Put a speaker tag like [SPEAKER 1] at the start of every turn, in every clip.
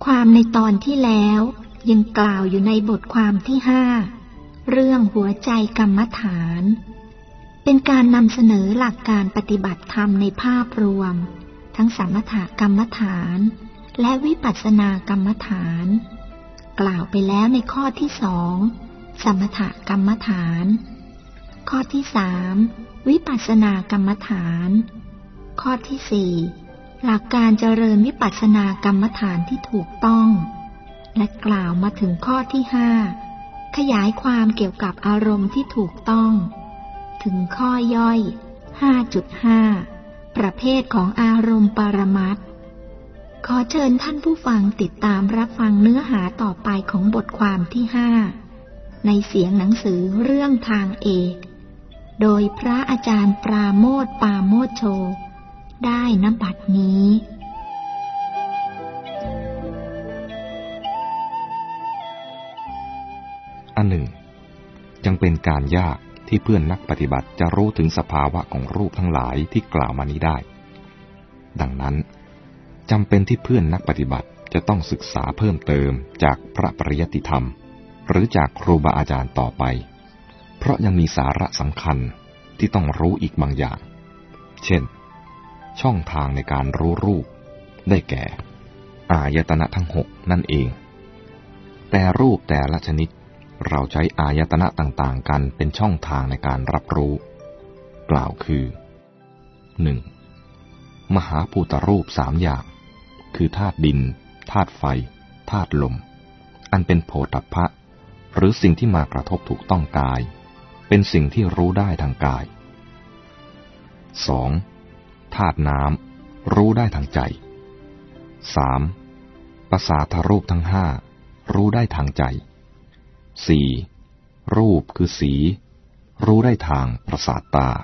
[SPEAKER 1] ความในตอนที่แล้วยังกล่าวอยู่ในบทความที่5เรื่องหัวใจกรรมฐานเป็นการนำเสนอหลักการปฏิบัติธรรมในภาพรวมทั้งสมถกรรมฐานและวิปัสสนากรรมฐานกล่าวไปแล้วในข้อที่2สมถกรรมฐานข้อที่3วิปัสสนากรรมฐานข้อที่4หลักการเจริญวิปัสสนากรรมฐานที่ถูกต้องและกล่าวมาถึงข้อที่5ขยายความเกี่ยวกับอารมณ์ที่ถูกต้องถึงข้อย่อย 5.5 ประเภทของอารมณ์ปรมัตถ์ขอเชิญท่านผู้ฟังติดตามรับฟังเนื้อหาต่อไปของบทความที่5ในเสียงหนังสือเรื่องทางเอกโดยพระอาจารย์ปราโมทย์ ปาโมทโชได้ณ บัดนี้
[SPEAKER 2] อันหนึ่งยังเป็นการยากที่เพื่อนนักปฏิบัติจะรู้ถึงสภาวะของรูปทั้งหลายที่กล่าวมานี้ได้ดังนั้นจำเป็นที่เพื่อนนักปฏิบัติจะต้องศึกษาเพิ่มเติมจากพระปริยัติธรรมหรือจากครูบาอาจารย์ต่อไปเพราะยังมีสาระสำคัญที่ต้องรู้อีกบางอย่างเช่นช่องทางในการรู้รูปได้แก่อายตนะทั้ง6นั่นเองแต่รูปแต่ละชนิดเราใช้อายตนะต่างๆกันเป็นช่องทางในการรับรู้กล่าวคือ 1. มหาภูตรูป3อย่างคือธาตุดินธาตุไฟธาตุลมอันเป็นโผฏฐัพพะหรือสิ่งที่มากระทบถูกต้องกายเป็นสิ่งที่รู้ได้ทางกาย 2. ธาตุน้ำรู้ได้ทางใจ 3. ประสาทรูปทั้ง5รู้ได้ทางใจ 4. รูปคือสีรู้ได้ทางประสาทตา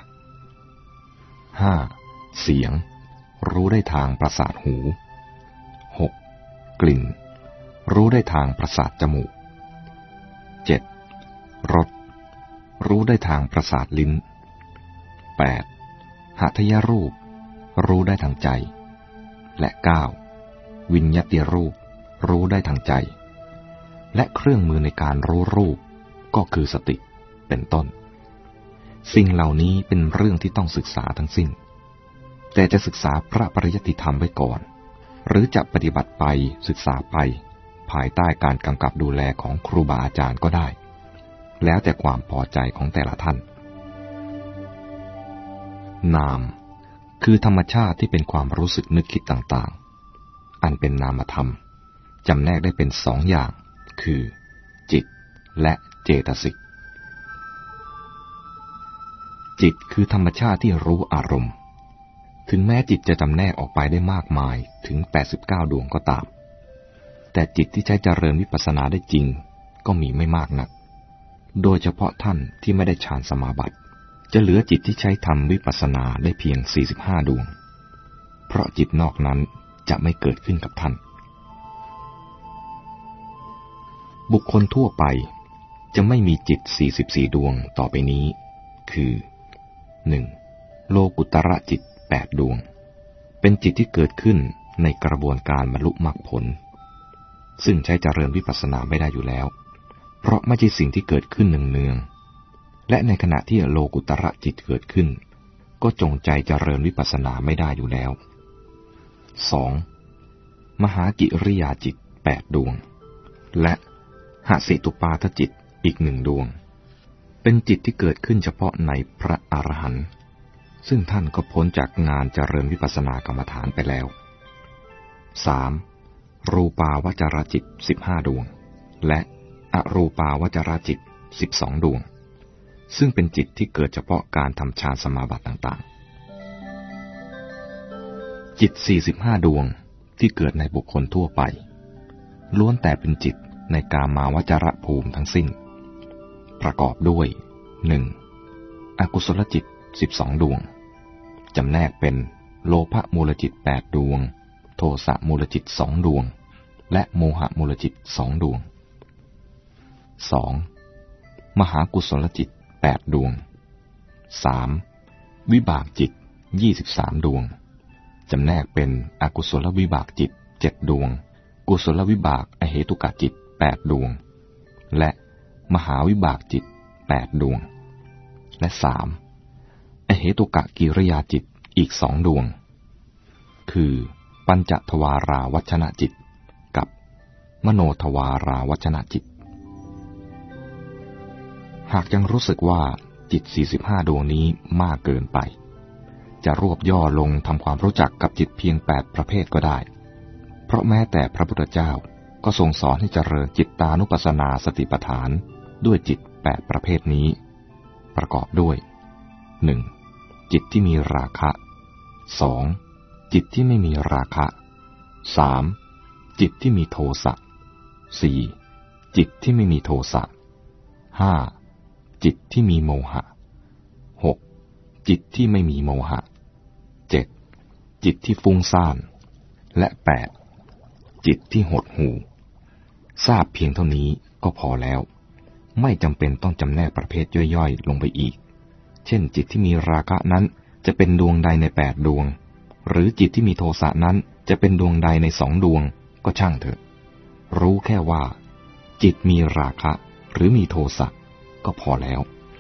[SPEAKER 2] 5. เสียงรู้ได้ทางประสาทหู 6. กลิ่นรู้ได้ทางประสาทจมูก 7. รสรู้ได้ทางประสาทลิ้น 8. หทัยญรูปรู้ได้ทางใจและ 9. วิญญาติรูปรู้ได้ทางใจและเครื่องมือในการรู้รูปก็คือสติเป็นต้นสิ่งเหล่านี้เป็นเรื่องที่ต้องศึกษาทั้งสิ้นแต่จะศึกษาพระปริยัติธรรมไว้ก่อนหรือจะปฏิบัติไปศึกษาไปภายใต้การกำกับดูแลของครูบาอาจารย์ก็ได้แล้วแต่ความพอใจของแต่ละท่านนามคือธรรมชาติที่เป็นความรู้สึกนึกคิดต่างๆอันเป็นนามธรรมจำแนกได้เป็น2 อย่างคือจิตและเจตสิกจิตคือธรรมชาติที่รู้อารมณ์ถึงแม้จิตจะจำแนกออกไปได้มากมายถึง89ดวงก็ตามแต่จิตที่ใช้เจริญวิปัสสนาได้จริงก็มีไม่มากนักโดยเฉพาะท่านที่ไม่ได้ฌานสมาบัติจะเหลือจิตที่ใช้ทำวิปัสสนาได้เพียง45ดวงเพราะจิตนอกนั้นจะไม่เกิดขึ้นกับท่านบุคคลทั่วไปจะไม่มีจิต44ดวงต่อไปนี้คือ 1. โลกุตระจิต8ดวงเป็นจิตที่เกิดขึ้นในกระบวนการบรรลุมรรคผลซึ่งใช้เจริญวิปัสสนาไม่ได้อยู่แล้วเพราะไม่ใช่สิ่งที่เกิดขึ้นเนืองๆและในขณะที่โลกุตระจิตเกิดขึ้นก็จงใจเจริญวิปัสสนาไม่ได้อยู่แล้ว 2. มหากิริยาจิต8ดวงและหสิตุปาทจิตอีก1ดวงเป็นจิตที่เกิดขึ้นเฉพาะในพระอรหันต์ซึ่งท่านก็พ้นจากงานเจริญวิปัสสนากรรมฐานไปแล้ว 3. รูปาวจรจิต15ดวงและอรูปาวจรจิต12ดวงซึ่งเป็นจิตที่เกิดเฉพาะการทำฌานสมาบัติต่างๆจิต45ดวงที่เกิดในบุคคลทั่วไปล้วนแต่เป็นจิตในกามาวจรภูมิทั้งสิ้นประกอบด้วย 1. อกุศลจิต12ดวงจำแนกเป็นโลภมูลจิต8ดวงโทสะมูลจิต2ดวงและโมหะมูลจิต2ดวง 2. มหากุศลจิต8ดวง 3. วิบากจิต23ดวงจำแนกเป็นอกุศลวิบากจิต7ดวงกุศลวิบากอเหตุกจิต8ดวงและมหาวิบากจิต8ดวงและ3อเหตุกกิริยาจิตอีก2ดวงคือปัญจทวาราวัชนะจิตกับมโนทวาราวัชนะจิตหากยังรู้สึกว่าจิต45ดวงนี้มากเกินไปจะรวบย่อลงทำความรู้จักกับจิตเพียง8ประเภทก็ได้เพราะแม้แต่พระพุทธเจ้าก็ทรงสอนให้เจริญจิตตานุปัสสนาสติปัฏฐานด้วยจิต8ประเภทนี้ประกอบด้วย 1. จิตที่มีราคะ 2. จิตที่ไม่มีราคะ 3. จิตที่มีโทสะ 4. จิตที่ไม่มีโทสะ 5. จิตที่มีโมหะ 6. จิตที่ไม่มีโมหะ 7. จิตที่ฟุ้งซ่านและ 8. จิตที่หดหู่ทราบเพียงเท่านี้ก็พอแล้วไม่จำเป็นต้องจำแนกประเภทย่อยๆลงไปอีกเช่นจิตที่มีราคะนั้นจะเป็นดวงใดใน8ดวงหรือจิตที่มีโทสะนั้นจะเป็นดวงใดใน2ดวงก็ช่างเถอะรู้แค่ว่าจิตมีราคะหรือมีโทสะก็พอแล้ว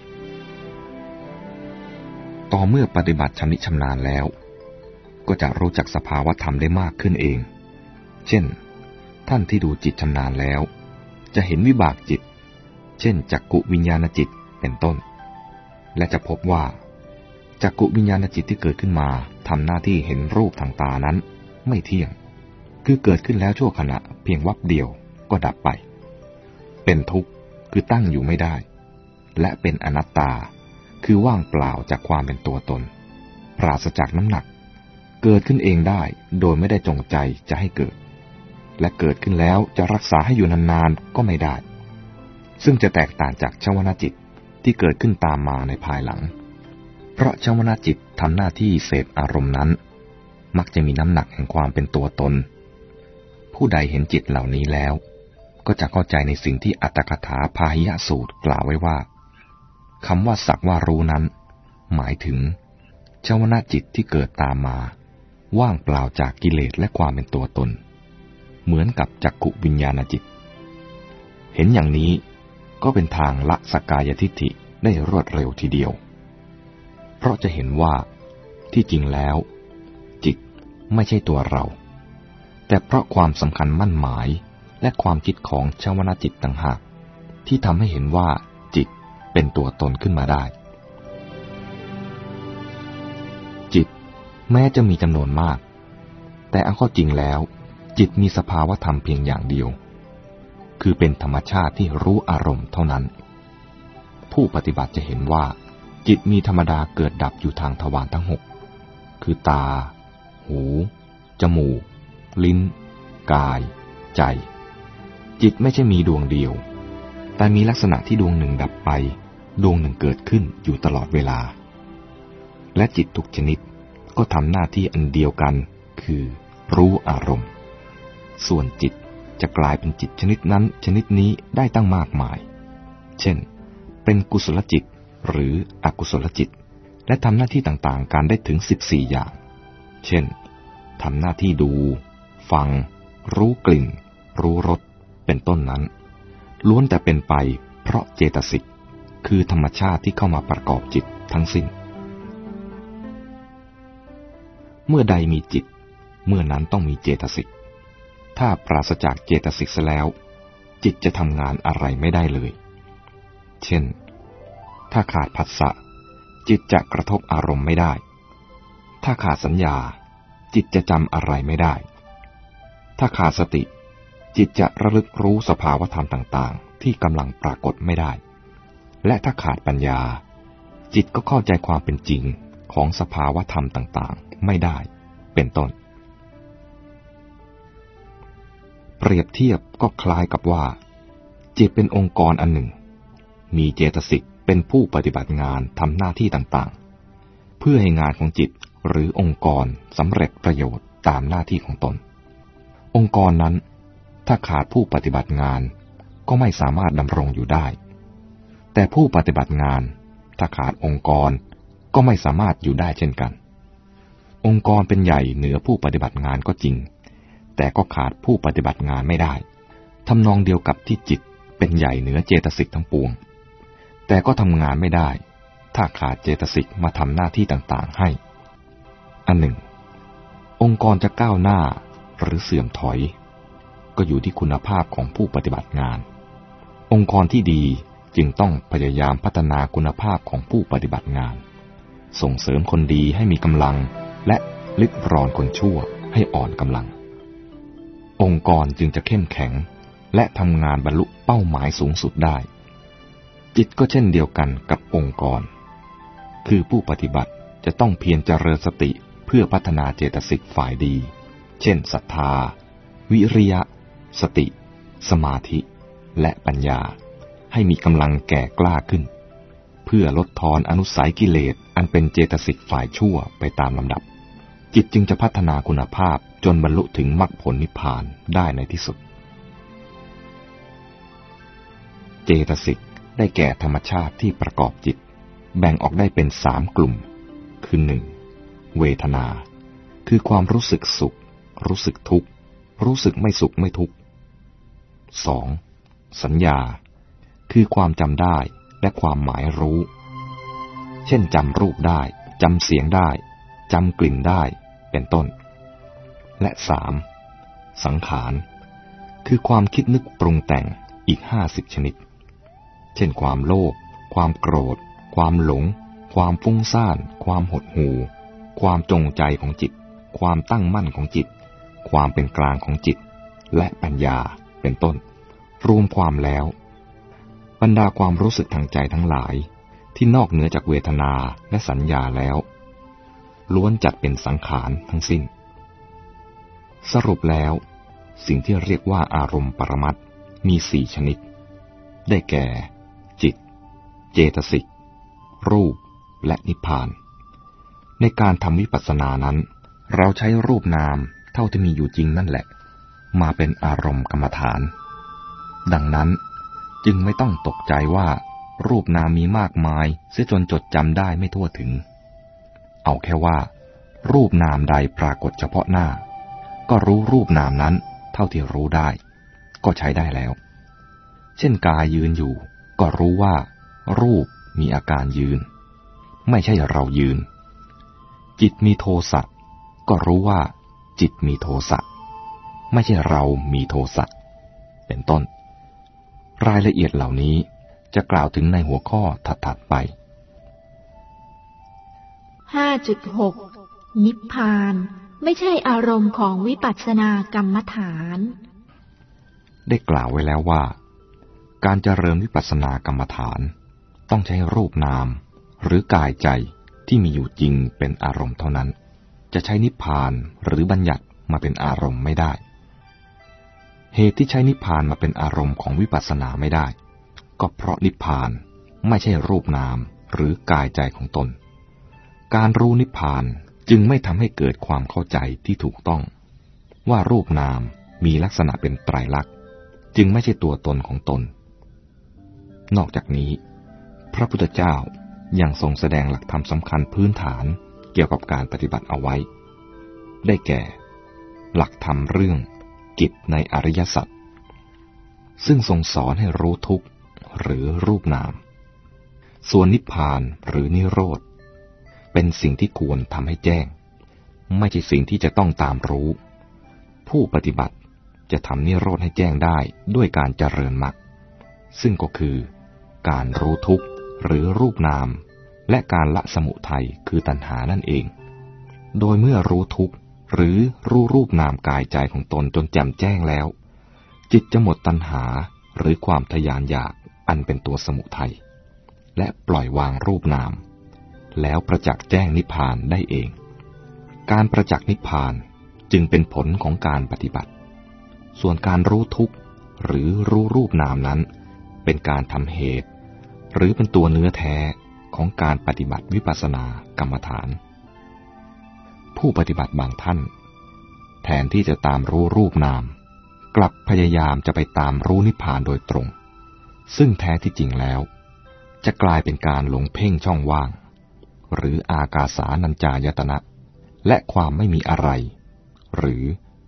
[SPEAKER 2] ต่อเมื่อปฏิบัติชำนิชำนาญแล้วก็จะรู้จักสภาวธรรมได้มากขึ้นเองเช่นท่านที่ดูจิตชำนาญแล้วจะเห็นวิบากจิตเช่นจักกุวิญญาณจิตเป็นต้นและจะพบว่าจักกุวิญญาณจิตที่เกิดขึ้นมาทำหน้าที่เห็นรูปทางตานั้นไม่เที่ยงคือเกิดขึ้นแล้วชั่วขณะเพียงวับเดียวก็ดับไปเป็นทุกข์คือตั้งอยู่ไม่ได้และเป็นอนัตตาคือว่างเปล่าจากความเป็นตัวตนปราศจากน้ำหนักเกิดขึ้นเองได้โดยไม่ได้จงใจจะให้เกิดและเกิดขึ้นแล้วจะรักษาให้อยู่นานๆก็ไม่ได้ซึ่งจะแตกต่างจากชวนาจิตที่เกิดขึ้นตามมาในภายหลังเพราะชวนาจิตทำหน้าที่เสพอารมณ์นั้นมักจะมีน้ำหนักแห่งความเป็นตัวตนผู้ใดเห็นจิตเหล่านี้แล้วก็จะเข้าใจในสิ่งที่อัตถกถาพาหิยสูตรกล่าวไว้ว่าคำว่าสักว่ารู้นั้นหมายถึงชวนาจิตที่เกิดตามมาว่างเปล่าจากกิเลสและความเป็นตัวตนเหมือนกับจักขุวิญญาณจิตเห็นอย่างนี้ก็เป็นทางละสักกายทิฏฐิได้รวดเร็วทีเดียวเพราะจะเห็นว่าที่จริงแล้วจิตไม่ใช่ตัวเราแต่เพราะความสำคัญมั่นหมายและความคิดของชวนาจิตต่างหากที่ทำให้เห็นว่าจิตเป็นตัวตนขึ้นมาได้จิตแม้จะมีจำนวนมากแต่เอาเข้าจริงแล้วจิตมีสภาวธรรมเพียงอย่างเดียวคือเป็นธรรมชาติที่รู้อารมณ์เท่านั้นผู้ปฏิบัติจะเห็นว่าจิตมีธรรมดาเกิดดับอยู่ทางทวารทั้ง6คือตาหูจมูกลิ้นกายใจจิตไม่ใช่มีดวงเดียวแต่มีลักษณะที่ดวงหนึ่งดับไปดวงหนึ่งเกิดขึ้นอยู่ตลอดเวลาและจิตทุกชนิดก็ทำหน้าที่อันเดียวกันคือรู้อารมณ์ส่วนจิตจะกลายเป็นจิตชนิดนั้นชนิดนี้ได้ตั้งมากมายเช่นเป็นกุศลจิตหรืออกุศลจิตและทำหน้าที่ต่างๆกันได้ถึง14อย่างเช่นทำหน้าที่ดูฟังรู้กลิ่นรู้รสเป็นต้นนั้นล้วนแต่เป็นไปเพราะเจตสิกคือธรรมชาติที่เข้ามาประกอบจิตทั้งสิ้นเมื่อใดมีจิตเมื่อนั้นต้องมีเจตสิกถ้าปราศจากเจตสิกแล้วจิตจะทำงานอะไรไม่ได้เลยเช่นถ้าขาดผัสสะจิตจะกระทบอารมณ์ไม่ได้ถ้าขาดสัญญาจิตจะจำอะไรไม่ได้ถ้าขาดสติจิตจะระลึกรู้สภาวธรรมต่างๆที่กำลังปรากฏไม่ได้และถ้าขาดปัญญาจิตก็เข้าใจความเป็นจริงของสภาวธรรมต่างๆไม่ได้เป็นต้นเปรียบเทียบก็คล้ายกับว่าจิตเป็นองค์กรอันหนึ่งมีเจตสิกเป็นผู้ปฏิบัติงานทำหน้าที่ต่างๆเพื่อให้งานของจิตหรือองค์กรสำเร็จประโยชน์ตามหน้าที่ของตนองค์กรนั้นถ้าขาดผู้ปฏิบัติงานก็ไม่สามารถดำรงอยู่ได้แต่ผู้ปฏิบัติงานถ้าขาดองค์กรก็ไม่สามารถอยู่ได้เช่นกันองค์กรเป็นใหญ่เหนือผู้ปฏิบัติงานก็จริงแต่ก็ขาดผู้ปฏิบัติงานไม่ได้ทำนองเดียวกับที่จิตเป็นใหญ่เหนือเจตสิกทั้งปวงแต่ก็ทำงานไม่ได้ถ้าขาดเจตสิกมาทำหน้าที่ต่างๆให้อันหนึ่งองค์กรจะก้าวหน้าหรือเสื่อมถอยก็อยู่ที่คุณภาพของผู้ปฏิบัติงานองค์กรที่ดีจึงต้องพยายามพัฒนาคุณภาพของผู้ปฏิบัติงานส่งเสริมคนดีให้มีกำลังและลิดรอนคนชั่วให้อ่อนกำลังองค์กรจึงจะเข้มแข็งและทำงานบรรลุเป้าหมายสูงสุดได้จิตก็เช่นเดียวกันกับองค์กรคือผู้ปฏิบัติจะต้องเพียรเจริญสติเพื่อพัฒนาเจตสิกฝ่ายดีเช่นศรัทธาวิริยะสติสมาธิและปัญญาให้มีกำลังแก่กล้าขึ้นเพื่อลดทอนอนุสัยกิเลสอันเป็นเจตสิกฝ่ายชั่วไปตามลำดับจิตจึงจะพัฒนาคุณภาพจนบรรลุถึงมรรคผลนิพพานได้ในที่สุดเจตสิกได้แก่ธรรมชาติที่ประกอบจิตแบ่งออกได้เป็น3 กลุ่มคือ 1. เวทนาคือความรู้สึกสุขรู้สึกทุกข์รู้สึกไม่สุขไม่ทุกข์ 2. สัญญาคือความจำได้และความหมายรู้เช่นจำรูปได้จำเสียงได้จำกลิ่นได้เป็นต้นและ 3. สังขารคือความคิดนึกปรุงแต่งอีก50 ชนิดเช่นความโลภความโกรธความหลงความฟุ้งซ่านความหดหู่ความจงใจของจิตความตั้งมั่นของจิตความเป็นกลางของจิตและปัญญาเป็นต้นรวมความแล้วบรรดาความรู้สึกทางใจทั้งหลายที่นอกเหนือจากเวทนาและสัญญาแล้วล้วนจัดเป็นสังขารทั้งสิ้นสรุปแล้วสิ่งที่เรียกว่าอารมณ์ปรมัตถ์มี4 ชนิดได้แก่จิตเจตสิกรูปและนิพพานในการทำวิปัสสนานั้นเราใช้รูปนามเท่าที่มีอยู่จริงนั่นแหละมาเป็นอารมณ์กรรมฐานดังนั้นจึงไม่ต้องตกใจว่ารูปนามมีมากมายเสียจนจดจำได้ไม่ทั่วถึงเอาแค่ว่ารูปนามใดปรากฏเฉพาะหน้าก็รู้รูปนามนั้นเท่าที่รู้ได้ก็ใช้ได้แล้วเช่นกายยืนอยู่ก็รู้ว่ารูปมีอาการยืนไม่ใช่เรายืนจิตมีโทสะก็รู้ว่าจิตมีโทสะไม่ใช่เรามีโทสะเป็นต้นรายละเอียดเหล่านี้จะกล่าวถึงในหัวข้อถัดๆไป
[SPEAKER 1] 5.6 นิพพานไม่ใช่อารมณ์ของวิปัสสนากรรมฐาน
[SPEAKER 2] ได้กล่าวไว้แล้วว่าการเจริญวิปัสสนากรรมฐานต้องใช้รูปนามหรือกายใจที่มีอยู่จริงเป็นอารมณ์เท่านั้นจะใช้นิพพานหรือบัญญัติมาเป็นอารมณ์ไม่ได้เหตุที่ใช้นิพพานมาเป็นอารมณ์ของวิปัสสนาไม่ได้ก็เพราะนิพพานไม่ใช่รูปนามหรือกายใจของตนการรู้นิพพานจึงไม่ทำให้เกิดความเข้าใจที่ถูกต้องว่ารูปนามมีลักษณะเป็นไตรลักษณ์จึงไม่ใช่ตัวตนของตนนอกจากนี้พระพุทธเจ้ายังทรงแสดงหลักธรรมสำคัญพื้นฐานเกี่ยวกับการปฏิบัติเอาไว้ได้แก่หลักธรรมเรื่องกิจในอริยสัจซึ่งทรงสอนให้รู้ทุกข์หรือรูปนามส่วนนิพพานหรือนิโรธเป็นสิ่งที่ควรทำให้แจ้งไม่ใช่สิ่งที่จะต้องตามรู้ผู้ปฏิบัติจะทำนิโรธให้แจ้งได้ด้วยการเจริญมรรคซึ่งก็คือการรู้ทุกข์หรือรูปนามและการละสมุทัยคือตัณหานั่นเองโดยเมื่อรู้ทุกข์หรือรู้รูปนามกายใจของตนจนแจ่มแจ้งแล้วจิตจะหมดตัณหาหรือความทยานอยากอันเป็นตัวสมุทัยและปล่อยวางรูปนามแล้วประจักษ์แจ้งนิพพานได้เองการประจักษ์นิพพานจึงเป็นผลของการปฏิบัติส่วนการรู้ทุกข์หรือรู้รูปนามนั้นเป็นการทำเหตุหรือเป็นตัวเนื้อแท้ของการปฏิบัติวิปัสสนากรรมฐานผู้ปฏิบัติบางท่านแทนที่จะตามรู้รูปนามกลับพยายามจะไปตามรู้นิพพานโดยตรงซึ่งแท้ที่จริงแล้วจะกลายเป็นการหลงเพ่งช่องว่างหรืออากาสานัญจายตนะและความไม่มีอะไรหรือ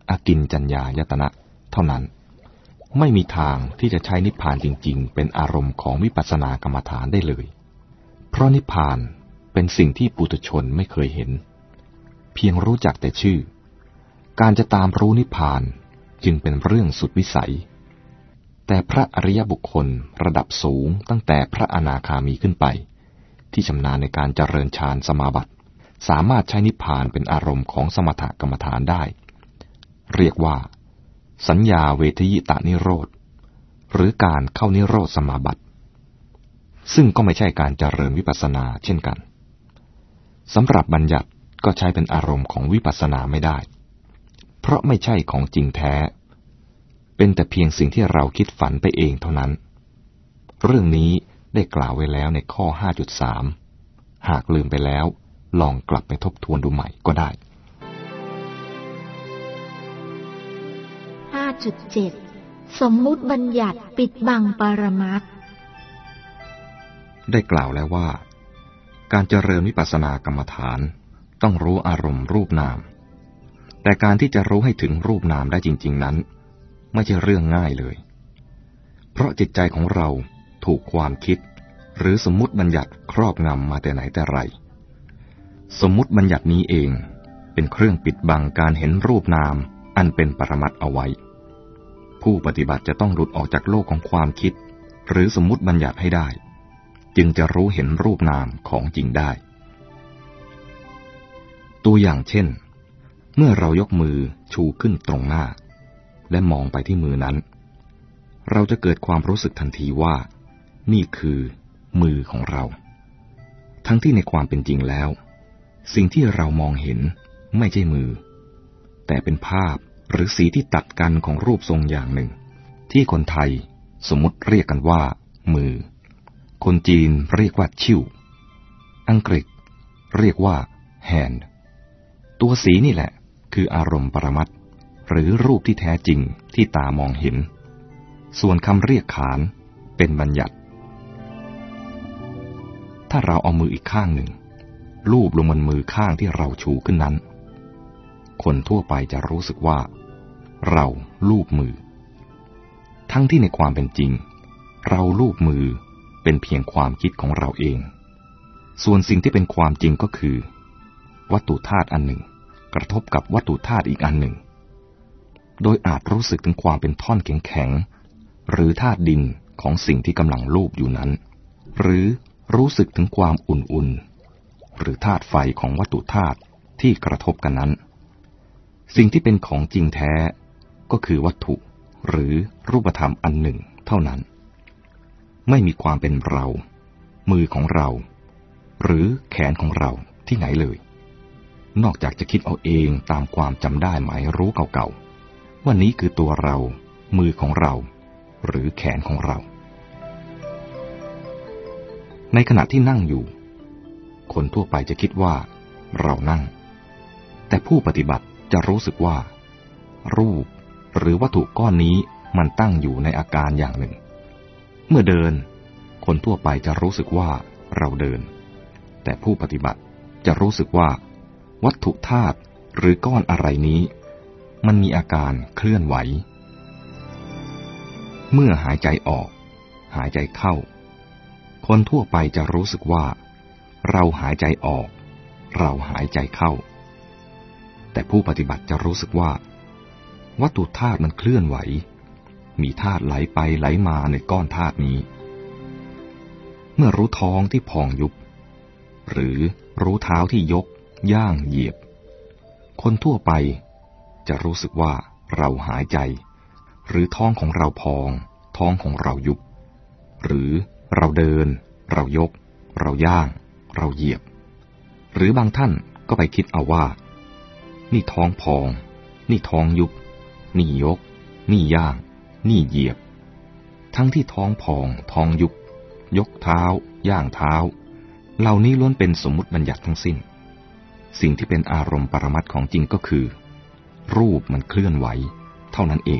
[SPEAKER 2] อากิญจัญญายตนะเท่านั้นไม่มีทางที่จะใช้นิพพานจริงๆเป็นอารมณ์ของวิปัสสนากรรมฐานได้เลยเพราะนิพพานเป็นสิ่งที่ปุถุชนไม่เคยเห็นเพียงรู้จักแต่ชื่อการจะตามรู้นิพพานจึงเป็นเรื่องสุดวิสัยแต่พระอริยบุคคลระดับสูงตั้งแต่พระอนาคามีขึ้นไปที่ชำนาญในการเจริญฌานสมาบัติสามารถใช้นิพพานเป็นอารมณ์ของสมถกรรมฐานได้เรียกว่าสัญญาเวทยิตานิโรธหรือการเข้านิโรธสมาบัติซึ่งก็ไม่ใช่การเจริญวิปัสสนาเช่นกันสำหรับบัญญัติก็ใช้เป็นอารมณ์ของวิปัสสนาไม่ได้เพราะไม่ใช่ของจริงแท้เป็นแต่เพียงสิ่งที่เราคิดฝันไปเองเท่านั้นเรื่องนี้ได้กล่าวไว้แล้วในข้อ 5.3 หากลืมไปแล้วลองกลับไปทบทวนดูใหม่ก็ได้
[SPEAKER 1] 5.7 สมมุติบัญญัติปิดบังปรมัตถ์
[SPEAKER 2] ได้กล่าวแล้วว่าการเจริญวิปัสสนากรรมฐานต้องรู้อารมณ์รูปนามแต่การที่จะรู้ให้ถึงรูปนามได้จริงๆนั้นไม่ใช่เรื่องง่ายเลยเพราะจิตใจของเราถูกความคิดหรือสมมุติบัญญัติครอบงำมาแต่ไหนแต่ไรสมมุติบัญญัตินี้เองเป็นเครื่องปิดบังการเห็นรูปนามอันเป็นปรมัตถ์เอาไว้ผู้ปฏิบัติจะต้องหลุดออกจากโลกของความคิดหรือสมมุติบัญญัติให้ได้จึงจะรู้เห็นรูปนามของจริงได้ตัวอย่างเช่นเมื่อเรายกมือชูขึ้นตรงหน้าและมองไปที่มือนั้นเราจะเกิดความรู้สึกทันทีว่านี่คือมือของเราทั้งที่ในความเป็นจริงแล้วสิ่งที่เรามองเห็นไม่ใช่มือแต่เป็นภาพหรือสีที่ตัดกันของรูปทรงอย่างหนึ่งที่คนไทยสมมุติเรียกกันว่ามือคนจีนเรียกว่าชิ่วอังกฤษเรียกว่า hand ตัวสีนี่แหละคืออารมณ์ปรมัตถ์หรือรูปที่แท้จริงที่ตามองเห็นส่วนคำเรียกขานเป็นบัญญัติถ้าเราเอามืออีกข้างหนึ่งลูบลงบนมือข้างที่เราชูขึ้นนั้นคนทั่วไปจะรู้สึกว่าเราลูบมือทั้งที่ในความเป็นจริงเราลูบมือเป็นเพียงความคิดของเราเองส่วนสิ่งที่เป็นความจริงก็คือวัตถุธาตุอันหนึ่งกระทบกับวัตถุธาตุอีกอันหนึ่งโดยอาจรู้สึกถึงความเป็นท่อนแข็งๆหรือธาตุดินของสิ่งที่กำลังลูบอยู่นั้นหรือรู้สึกถึงความอุ่นๆหรือธาตุไฟของวัตถุธาตุที่กระทบกันนั้นสิ่งที่เป็นของจริงแท้ก็คือวัตถุหรือรูปธรรมอันหนึ่งเท่านั้นไม่มีความเป็นเรามือของเราหรือแขนของเราที่ไหนเลยนอกจากจะคิดเอาเองตามความจำได้หมายรู้เก่าๆว่านี้คือตัวเรามือของเราหรือแขนของเราในขณะที่นั่งอยู่คนทั่วไปจะคิดว่าเรานั่งแต่ผู้ปฏิบัติจะรู้สึกว่ารูปหรือวัตถุก้อนนี้มันตั้งอยู่ในอาการอย่างหนึ่งเมื่อเดินคนทั่วไปจะรู้สึกว่าเราเดินแต่ผู้ปฏิบัติจะรู้สึกว่าวัตถุธาตุหรือก้อนอะไรนี้มันมีอาการเคลื่อนไหวเมื่อหายใจออกหายใจเข้าคนทั่วไปจะรู้สึกว่าเราหายใจออกเราหายใจเข้าแต่ผู้ปฏิบัติจะรู้สึกว่าวัตถุธาตุมันเคลื่อนไหวมีธาตุไหลไปไหลมาในก้อนธาตุนี้เมื่อรู้ท้องที่พองยุบหรือรู้เท้าที่ยกย่างเหยียบคนทั่วไปจะรู้สึกว่าเราหายใจหรือท้องของเราพองท้องของเรายุบหรือเราเดินเรายกเราย่างเราเหยียบหรือบางท่านก็ไปคิดเอาว่านี่ท้องพองนี่ท้องยุบนี่ยกนี่ย่างนี่เหยียบทั้งที่ท้องพองท้องยุบยกเท้าย่างเท้าเหล่านี้ล้วนเป็นสมมุติบัญญัติทั้งสิ้นสิ่งที่เป็นอารมณ์ปรมัตถ์ของจริงก็คือรูปมันเคลื่อนไหวเท่านั้นเอง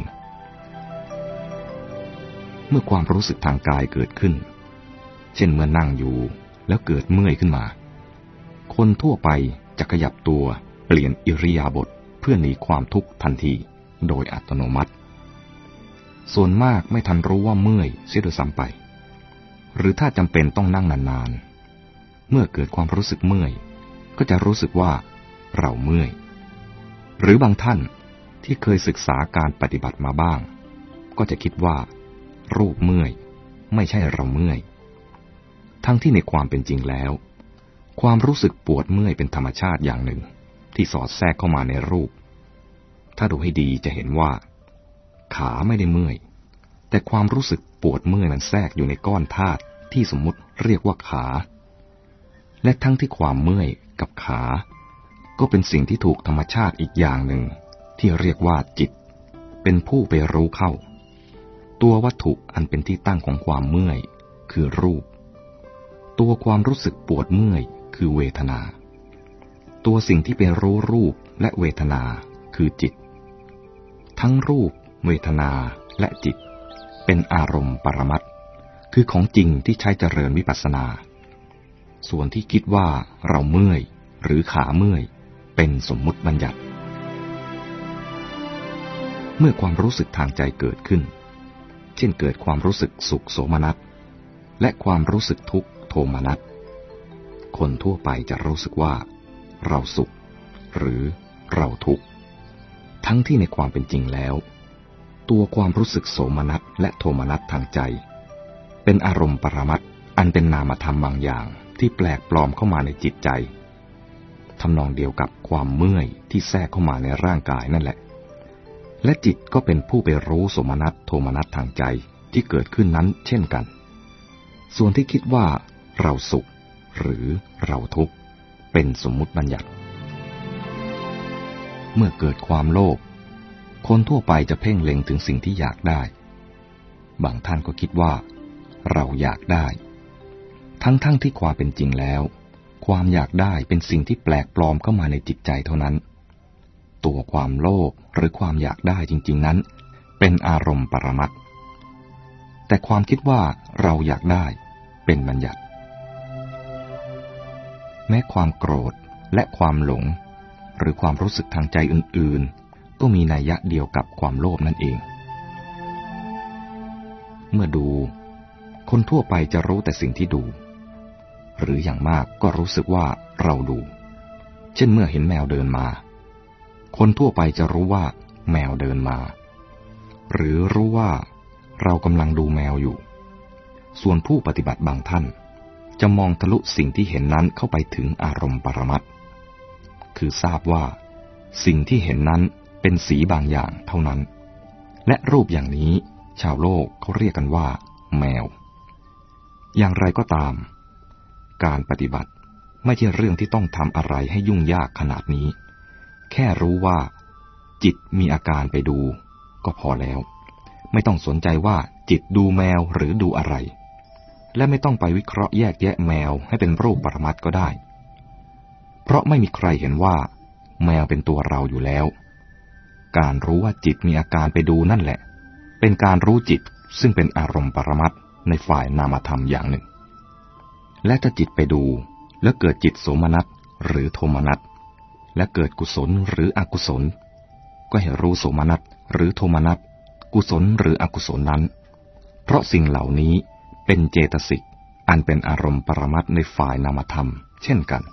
[SPEAKER 2] เมื่อความรู้สึกทางกายเกิดขึ้นเช่นเมื่อนั่งอยู่แล้วเกิดเมื่อยขึ้นมาคนทั่วไปจะขยับตัวเปลี่ยนอิริยาบถเพื่อหนีความทุกข์ทันทีโดยอัตโนมัติส่วนมากไม่ทันรู้ว่าเมื่อยเสียด้วยซ้ำไปหรือถ้าจำเป็นต้องนั่งนานๆเมื่อเกิดความรู้สึกเมื่อยก็จะรู้สึกว่าเราเมื่อยหรือบางท่านที่เคยศึกษาการปฏิบัติมาบ้างก็จะคิดว่ารูปเมื่อยไม่ใช่เราเมื่อยทั้งที่ในความเป็นจริงแล้วความรู้สึกปวดเมื่อยเป็นธรรมชาติอย่างหนึ่งที่สอดแทรกเข้ามาในรูปถ้าดูให้ดีจะเห็นว่าขาไม่ได้เมื่อยแต่ความรู้สึกปวดเมื่อยมันแทรกอยู่ในก้อนธาตุที่สมมุติเรียกว่าขาและทั้งที่ความเมื่อยกับขาก็เป็นสิ่งที่ถูกธรรมชาติอีกอย่างหนึ่งที่เรียกว่าจิตเป็นผู้ไปรู้เข้าตัววัตถุอันเป็นที่ตั้งของความเมื่อยคือรูปตัวความรู้สึกปวดเมื่อยคือเวทนาตัวสิ่งที่ไปรู้รูปและเวทนาคือจิตทั้งรูปเวทนาและจิตเป็นอารมณ์ปรมัตถ์คือของจริงที่ใช้เจริญวิปัสสนาส่วนที่คิดว่าเราเมื่อยหรือขาเมื่อยเป็นสมมุติบัญญัติเมื่อความรู้สึกทางใจเกิดขึ้นเช่นเกิดความรู้สึกสุขโสมนัสและความรู้สึกทุกข์โทมนัสคนทั่วไปจะรู้สึกว่าเราสุขหรือเราทุกข์ทั้งที่ในความเป็นจริงแล้วตัวความรู้สึกโสมนัสและโทมนัสทางใจเป็นอารมณ์ปรมัตถ์อันเป็นนามธรรมบางอย่างที่แปลกปลอมเข้ามาในจิตใจทำนองเดียวกับความเมื่อยที่แทรกเข้ามาในร่างกายนั่นแหละและจิตก็เป็นผู้ไปรู้โสมนัสโทมนัสทางใจที่เกิดขึ้นนั้นเช่นกันส่วนที่คิดว่าเราสุขหรือเราทุกข์เป็นสมมุติบัญญัติเมื่อเกิดความโลภคนทั่วไปจะเพ่งเล็งถึงสิ่งที่อยากได้บางท่านก็คิดว่าเราอยากได้ทั้งที่ความเป็นจริงแล้วความอยากได้เป็นสิ่งที่แปลกปลอมเข้ามาในจิตใจเท่านั้นตัวความโลภหรือความอยากได้จริงๆนั้นเป็นอารมณ์ปรมัตถ์แต่ความคิดว่าเราอยากได้เป็นบัญญัติแม้ความโกรธและความหลงหรือความรู้สึกทางใจอื่นๆก็มีนัยยะเดียวกับความโลภนั่นเองเมื่อดูคนทั่วไปจะรู้แต่สิ่งที่ดูหรืออย่างมากก็รู้สึกว่าเราดูเช่นเมื่อเห็นแมวเดินมาคนทั่วไปจะรู้ว่าแมวเดินมาหรือรู้ว่าเรากำลังดูแมวอยู่ส่วนผู้ปฏิบัติบางท่านจะมองทะลุสิ่งที่เห็นนั้นเข้าไปถึงอารมณ์ปรมัตถ์คือทราบว่าสิ่งที่เห็นนั้นเป็นสีบางอย่างเท่านั้นและรูปอย่างนี้ชาวโลกเขาเรียกกันว่าแมวอย่างไรก็ตามการปฏิบัติไม่ใช่เรื่องที่ต้องทำอะไรให้ยุ่งยากขนาดนี้แค่รู้ว่าจิตมีอาการไปดูก็พอแล้วไม่ต้องสนใจว่าจิตดูแมวหรือดูอะไรและไม่ต้องไปวิเคราะห์แยกแยะแมวให้เป็นรูปปรมัตถ์ก็ได้เพราะไม่มีใครเห็นว่าแมวเป็นตัวเราอยู่แล้วการรู้ว่าจิตมีอาการไปดูนั่นแหละเป็นการรู้จิตซึ่งเป็นอารมณ์ปรมัตถ์ในฝ่ายนามธรรมอย่างหนึ่งและถ้าจิตไปดูแล้วเกิดจิตโสมนัสหรือโทมนัสและเกิดกุศลหรืออกุศลก็ให้รู้โสมนัสหรือโทมนัสกุศลหรืออกุศลนั้นเพราะสิ่งเหล่านี้เป็นเจตสิกอันเป็นอารมณ์ปรมัตถ์ในฝ่ายนามธรรมเช่นกัน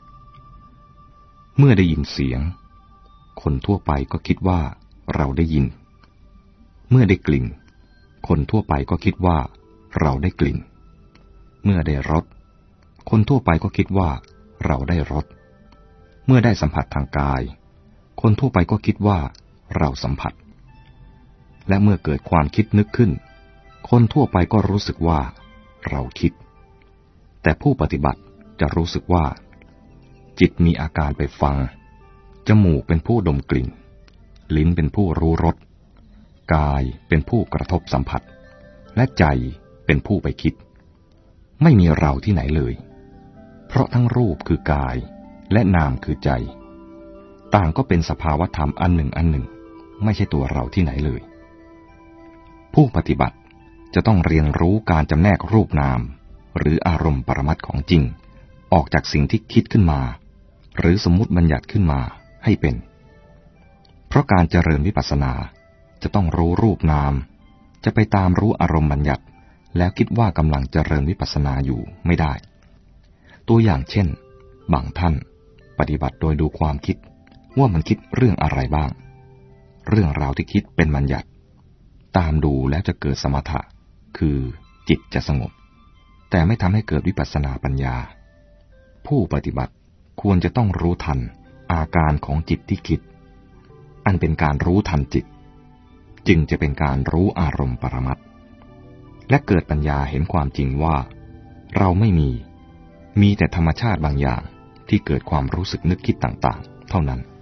[SPEAKER 2] เมื่อได้ยินเสียงคนทั่วไปก็คิดว่าเราได้ยินเมื่อได้กลิ่นคนทั่วไปก็คิดว่าเราได้กลิ่นเมื่อได้รสคนทั่วไปก็คิดว่าเราได้รสเมื่อได้สัมผัสทางกายคนทั่วไปก็คิดว่าเราสัมผัสและเมื่อเกิดความคิดนึกขึ้นคนทั่วไปก็รู้สึกว่าเราคิดแต่ผู้ปฏิบัติจะรู้สึกว่าจิตมีอาการไปฟังจมูกเป็นผู้ดมกลิ่นลิ้นเป็นผู้รู้รสกายเป็นผู้กระทบสัมผัสและใจเป็นผู้ไปคิดไม่มีเราที่ไหนเลยเพราะทั้งรูปคือกายและนามคือใจต่างก็เป็นสภาวธรรมอันหนึ่งไม่ใช่ตัวเราที่ไหนเลยผู้ปฏิบัติจะต้องเรียนรู้การจำแนกรูปนามหรืออารมณ์ปรมัตถ์ของจริงออกจากสิ่งที่คิดขึ้นมาหรือสมมุติบัญญัติขึ้นมาให้เป็นเพราะการเจริญวิปัสสนาจะต้องรู้รูปนามจะไปตามรู้อารมณ์บัญญัติแล้วคิดว่ากำลังเจริญวิปัสสนาอยู่ไม่ได้ตัวอย่างเช่นบางท่านปฏิบัติโดยดูความคิดว่ามันคิดเรื่องอะไรบ้างเรื่องราวที่คิดเป็นบัญญัติตามดูแล้วจะเกิดสมถะคือจิตจะสงบแต่ไม่ทำให้เกิดวิปัสสนาปัญญาผู้ปฏิบัติควรจะต้องรู้ทันอาการของจิตที่คิดอันเป็นการรู้ทันจิตจึงจะเป็นการรู้อารมณ์ปรมัตถ์และเกิดปัญญาเห็นความจริงว่าเราไม่มีแต่ธรรมชาติบางอย่างที่เกิดความรู้สึกนึกคิดต่างๆเท่านั้น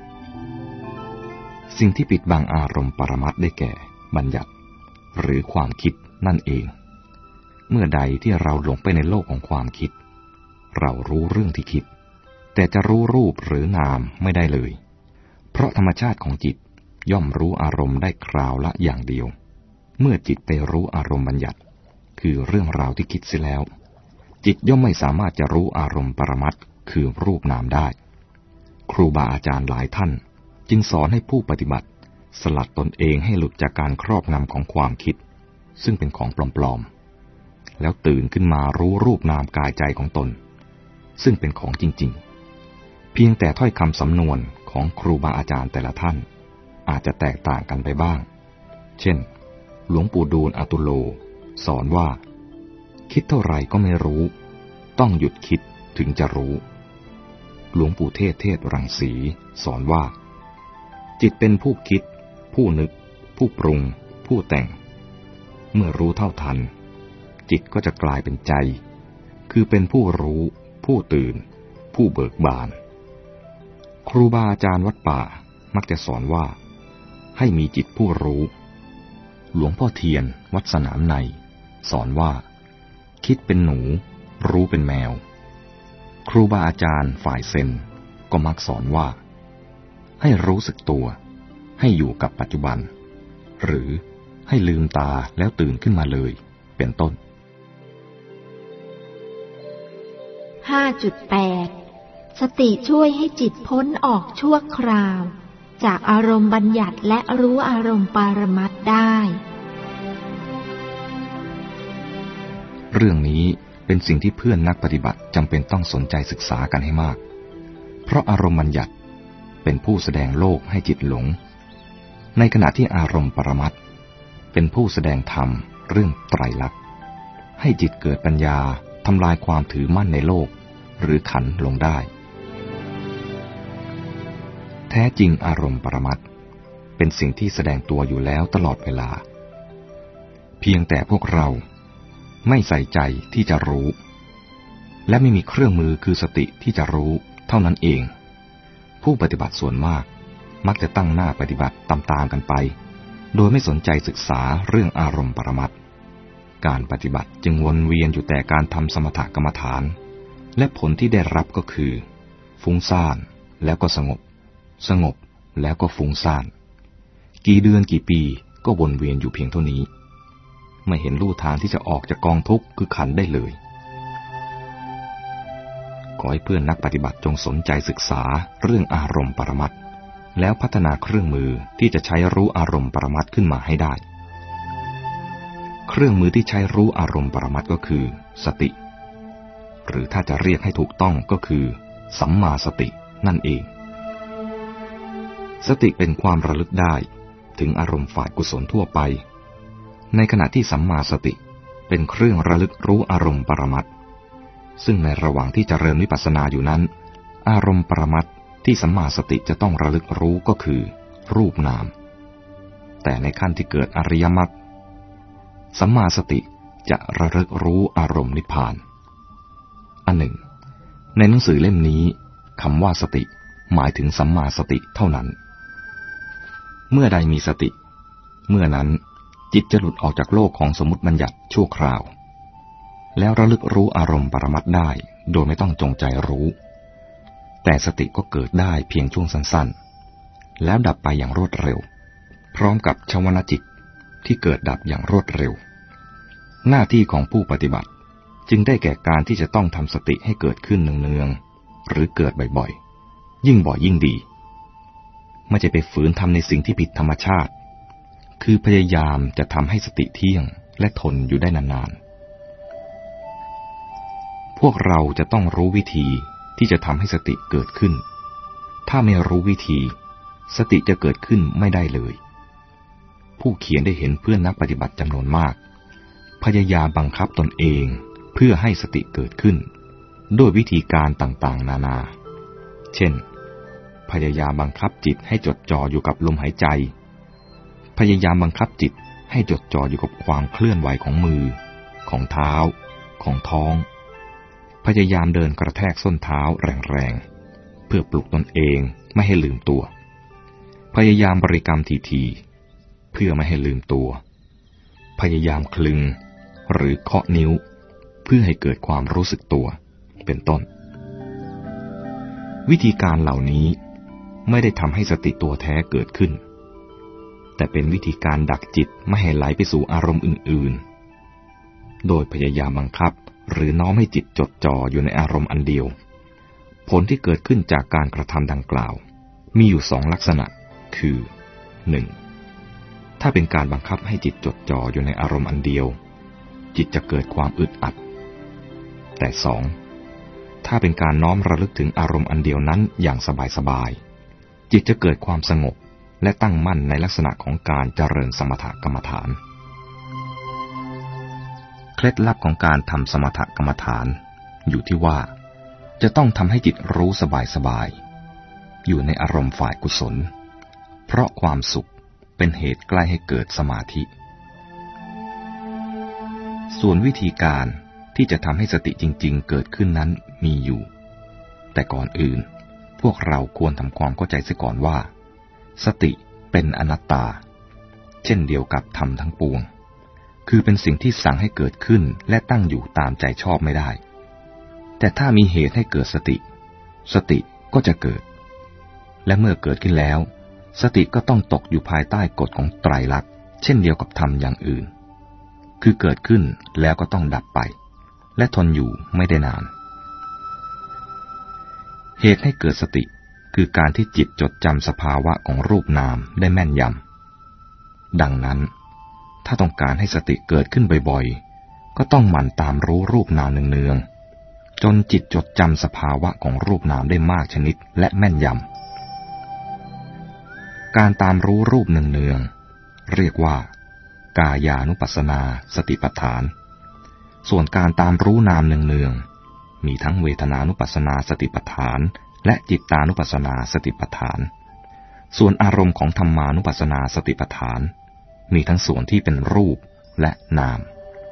[SPEAKER 2] สิ่งที่ปิดบังอารมณ์ปรมัตถ์ได้แก่บัญญัติหรือความคิดนั่นเองเมื่อใดที่เราหลงไปในโลกของความคิดเรารู้เรื่องที่คิดแต่จะรู้รูปหรือนามไม่ได้เลยเพราะธรรมชาติของจิตย่อมรู้อารมณ์ได้คราวละอย่างเดียวเมื่อจิตไปรู้อารมณ์บัญญัติคือเรื่องราวที่คิดเสียแล้วจิตย่อมไม่สามารถจะรู้อารมณ์ปรมัตถ์คือรูปนามได้ครูบาอาจารย์หลายท่านจึงสอนให้ผู้ปฏิบัติสลัดตนเองให้หลุดจากการครอบงำของความคิดซึ่งเป็นของปลอมๆแล้วตื่นขึ้นมารู้รูปนามกายใจของตนซึ่งเป็นของจริงๆเพียงแต่ถ้อยคำสำนวนของครูบาอาจารย์แต่ละท่านอาจจะแตกต่างกันไปบ้างเช่นหลวงปู่ดูลย์อตุโลสอนว่าคิดเท่าไหร่ก็ไม่รู้ต้องหยุดคิดถึงจะรู้หลวงปู่เทศรังสีสอนว่าจิตเป็นผู้คิดผู้นึกผู้ปรุงผู้แต่งเมื่อรู้เท่าทันจิตก็จะกลายเป็นใจคือเป็นผู้รู้ผู้ตื่นผู้เบิกบานครูบาอาจารย์วัดป่ามักจะสอนว่าให้มีจิตผู้รู้หลวงพ่อเทียนวัดสนามในสอนว่าคิดเป็นหนูรู้เป็นแมวครูบาอาจารย์ฝ่ายเซนก็มักสอนว่าให้รู้สึกตัวให้อยู่กับปัจจุบันหรือให้ลืมตาแล้วตื่นขึ้นมาเลยเป็นต้น
[SPEAKER 1] 5.8 สติช่วยให้จิตพ้นออกชั่วคราวจากอารมณ์บัญญัติและรู้อารมณ์ปรมัตถ์ได้
[SPEAKER 2] เรื่องนี้เป็นสิ่งที่เพื่อนนักปฏิบัติจำเป็นต้องสนใจศึกษากันให้มากเพราะอารมณ์บัญญัติเป็นผู้แสดงโลกให้จิตหลงในขณะที่อารมณ์ปรมัตถ์เป็นผู้แสดงธรรมเรื่องไตรลักษณ์ให้จิตเกิดปัญญาทำลายความถือมั่นในโลกหรือขันธ์ลงได้แท้จริงอารมณ์ปรมัตถ์เป็นสิ่งที่แสดงตัวอยู่แล้วตลอดเวลาเพียงแต่พวกเราไม่ใส่ใจที่จะรู้และไม่มีเครื่องมือคือสติที่จะรู้เท่านั้นเองผู้ปฏิบัติส่วนมากมักจะตั้งหน้าปฏิบัติตามๆกันไปโดยไม่สนใจศึกษาเรื่องอารมณ์ปรมัตถ์การปฏิบัติจึงวนเวียนอยู่แต่การทำสมถกรรมฐานและผลที่ได้รับก็คือฟุ้งซ่านแล้วก็สงบแล้วก็ฟุ้งซ่านกี่เดือนกี่ปีก็วนเวียนอยู่เพียงเท่านี้ไม่เห็นลู่ทางที่จะออกจากกองทุกข์คือขันธ์ได้เลยขอให้เพื่อนนักปฏิบัติจงสนใจศึกษาเรื่องอารมณ์ปรมัตถ์แล้วพัฒนาเครื่องมือที่จะใช้รู้อารมณ์ปรมัตถ์ขึ้นมาให้ได้เครื่องมือที่ใช้รู้อารมณ์ปรมัตถ์ก็คือสติหรือถ้าจะเรียกให้ถูกต้องก็คือสัมมาสตินั่นเองสติเป็นความระลึกได้ถึงอารมณ์ฝ่ายกุศลทั่วไปในขณะที่สัมมาสติเป็นเครื่องระลึกรู้อารมณ์ปรมัตถ์ซึ่งในระหว่างที่เจริญวิปัสสนาอยู่นั้นอารมณ์ปรมัตถ์ที่สัมมาสติจะต้องระลึกรู้ก็คือรูปนามแต่ในขั้นที่เกิดอริยมรรคสัมมาสติจะระลึกรู้อารมณ์นิพพานอันหนึ่งในหนังสือเล่มนี้คำว่าสติหมายถึงสัมมาสติเท่านั้นเมื่อใดมีสติเมื่อนั้นจิตจะหลุดออกจากโลกของสมมุติบัญญัติชั่วคราวแล้วระลึกรู้อารมณ์ปรมัตถ์ได้โดยไม่ต้องจงใจรู้แต่สติก็เกิดได้เพียงช่วงสั้นๆแล้วดับไปอย่างรวดเร็วพร้อมกับชวนจิตที่เกิดดับอย่างรวดเร็วหน้าที่ของผู้ปฏิบัติจึงได้แก่การที่จะต้องทำสติให้เกิดขึ้นเนืองๆหรือเกิดบ่อยๆยิ่งบ่อยยิ่งดีไม่ใช่ไปฝืนทำในสิ่งที่ผิดธรรมชาติคือพยายามจะทำให้สติเที่ยงและทนอยู่ได้นานๆพวกเราจะต้องรู้วิธีที่จะทำให้สติเกิดขึ้นถ้าไม่รู้วิธีสติจะเกิดขึ้นไม่ได้เลยผู้เขียนได้เห็นเพื่อนนักปฏิบัติจำนวนมากพยายามบังคับตนเองเพื่อให้สติเกิดขึ้นด้วยวิธีการต่างๆนานาเช่นพยายามบังคับจิตให้จดจ่ออยู่กับลมหายใจพยายามบังคับจิตให้จดจ่ออยู่กับความเคลื่อนไหวของมือของเท้าของท้องพยายามเดินกระแทกส้นเท้าแรงๆเพื่อปลุกตนเองไม่ให้ลืมตัวพยายามบริกรรมทีๆเพื่อไม่ให้ลืมตัวพยายามคลึงหรือเคาะนิ้วเพื่อให้เกิดความรู้สึกตัวเป็นต้นวิธีการเหล่านี้ไม่ได้ทำให้สติตัวแท้เกิดขึ้นแต่เป็นวิธีการดักจิตไม่ให้ไหลไปสู่อารมณ์อื่นๆโดยพยายามบังคับหรือน้อมให้จิตจดจ่ออยู่ในอารมณ์อันเดียวผลที่เกิดขึ้นจากการกระทำดังกล่าวมีอยู่สองลักษณะคือ 1. ถ้าเป็นการบังคับให้จิตจดจ่ออยู่ในอารมณ์อันเดียวจิตจะเกิดความอึดอัดแต่ 2. ถ้าเป็นการน้อมระลึกถึงอารมณ์อันเดียวนั้นอย่างสบายๆจิตจะเกิดความสงบและตั้งมั่นในลักษณะของการเจริญสมถกรรมฐานเคล็ดลับของการทำสมถกรรมฐานอยู่ที่ว่าจะต้องทำให้จิตรู้สบายๆอยู่ในอารมณ์ฝ่ายกุศลเพราะความสุขเป็นเหตุใกล้ให้เกิดสมาธิส่วนวิธีการที่จะทำให้สติจริงๆเกิดขึ้นนั้นมีอยู่แต่ก่อนอื่นพวกเราควรทำความเข้าใจเสียก่อนว่าสติเป็นอนัตตาเช่นเดียวกับธรรมทั้งปวงคือเป็นสิ่งที่สั่งให้เกิดขึ้นและตั้งอยู่ตามใจชอบไม่ได้แต่ถ้ามีเหตุให้เกิดสติก็จะเกิดและเมื่อเกิดขึ้นแล้วสติก็ต้องตกอยู่ภายใต้กฎของไตรลักษณ์เช่นเดียวกับธรรมอย่างอื่นคือเกิดขึ้นแล้วก็ต้องดับไปและทนอยู่ไม่ได้นานเหตุให้เกิดสติคือการที่จิตจดจำสภาวะของรูปนามได้แม่นยำดังนั้นถ้าต้องการให้สติเกิดขึ้นบ่อยๆก็ต้องหมั่นตามรู้รูปนามเนืองๆจนจิตจดจำสภาวะของรูปนามได้มากชนิดและแม่นยำการตามรู้รูปเนืองๆเรียกว่ากายานุปัสสนาสติปัฏฐานส่วนการตามรู้นามเนืองๆมีทั้งเวทนานุปัสสนาสติปัฏฐานและจิตตานุปัสสนาสติปัฏฐานส่วนอารมณ์ของธรรมานุปัสสนาสติปัฏฐานมีทั้งส่วนที่เป็นรูปและนาม